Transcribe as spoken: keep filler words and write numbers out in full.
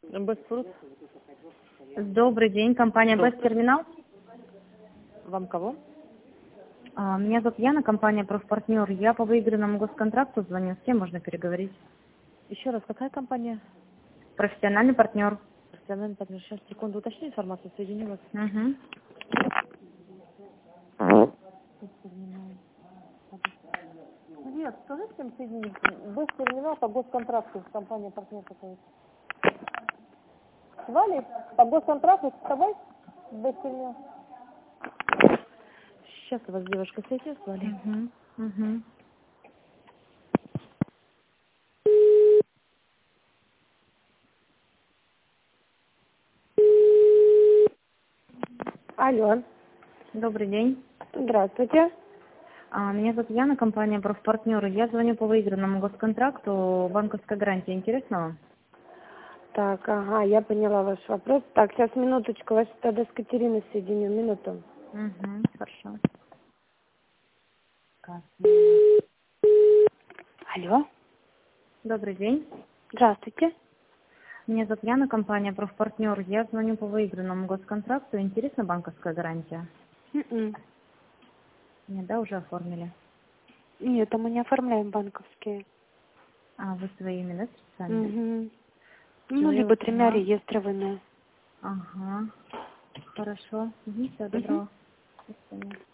Бэст-фрут. Добрый день, компания Бэст Терминал. Вам кого? А, Меня зовут Яна, компания Профпартнер. Я по выигранному госконтракту звоню, с кем можно переговорить? Еще раз, какая компания? Профессиональный партнер. Профессиональный партнер. Сейчас, секунду, уточни информацию, соединю вас. Угу. Нет, скажи, с кем соединить. Бэст-терминал по госконтракту, компания партнер какая-то. Вали, по госконтракту с тобой? Бэст-терминал. Сейчас у вас девушка соединит с Валей. Угу. Угу. Алло, Добрый день. здравствуйте. А, Меня зовут Яна, компания Профпартнер. Я звоню по выигранному госконтракту. Банковская гарантия. Интересно вам? Так, ага, я поняла ваш вопрос. Так, сейчас минуточку, вас тогда с Катериной соединю, минуту. Угу. Хорошо. Алло, Добрый день. здравствуйте. Меня зовут Яна, компания Профпартнер. Я звоню по выигранному госконтракту. Интересна банковская гарантия? М-м. Нет, да, уже оформили. Нет, а мы не оформляем банковские. А, вы своими, да, специально? Угу. Ну, Всё, я либо вас тремя поняла. реестровыми. Ага. Хорошо. Угу, всего Угу. доброго. До свидания.